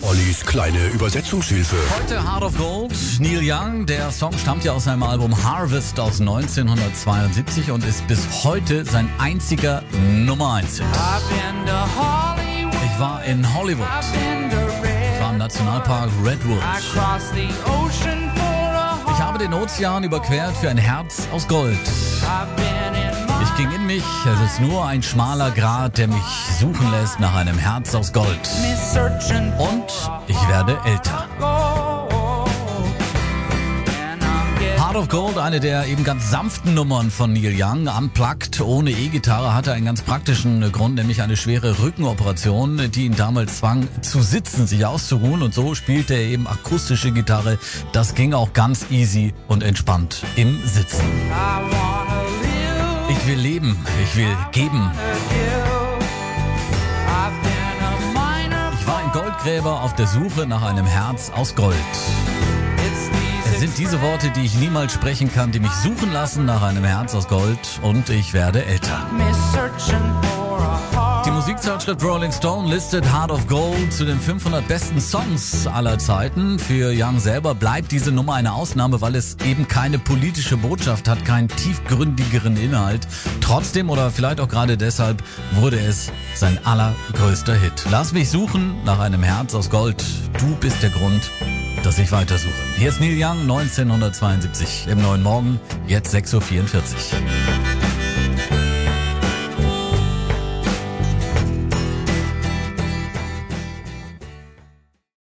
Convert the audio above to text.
Ollis kleine Übersetzungshilfe. Heute Heart of Gold, Neil Young. Der Song stammt ja aus seinem Album Harvest aus 1972 und ist bis heute sein einziger Nummer 1 Hit. Ich war in Hollywood. Ich war im Nationalpark Redwood. Ich habe den Ozean überquert für ein Herz aus Gold. Ich ging in mich, es ist nur ein schmaler Grat, der mich suchen lässt nach einem Herz aus Gold. Und ich werde älter. Heart of Gold, eine der eben ganz sanften Nummern von Neil Young, unplugged, ohne E-Gitarre, hatte einen ganz praktischen Grund, nämlich eine schwere Rückenoperation, die ihn damals zwang zu sitzen, sich auszuruhen, und so spielte er eben akustische Gitarre. Das ging auch ganz easy und entspannt im Sitzen. Ich will leben, ich will geben. Ich war ein Goldgräber auf der Suche nach einem Herz aus Gold. Es sind diese Worte, die ich niemals sprechen kann, die mich suchen lassen nach einem Herz aus Gold, und ich werde älter. Die Musikzeitschrift Rolling Stone listet Heart of Gold zu den 500 besten Songs aller Zeiten. Für Young selber bleibt diese Nummer eine Ausnahme, weil es eben keine politische Botschaft hat, keinen tiefgründigeren Inhalt. Trotzdem, oder vielleicht auch gerade deshalb, wurde es sein allergrößter Hit. Lass mich suchen nach einem Herz aus Gold. Du bist der Grund, dass ich weitersuche. Hier ist Neil Young, 1972 im Neuen Morgen, jetzt 6:44 Uhr.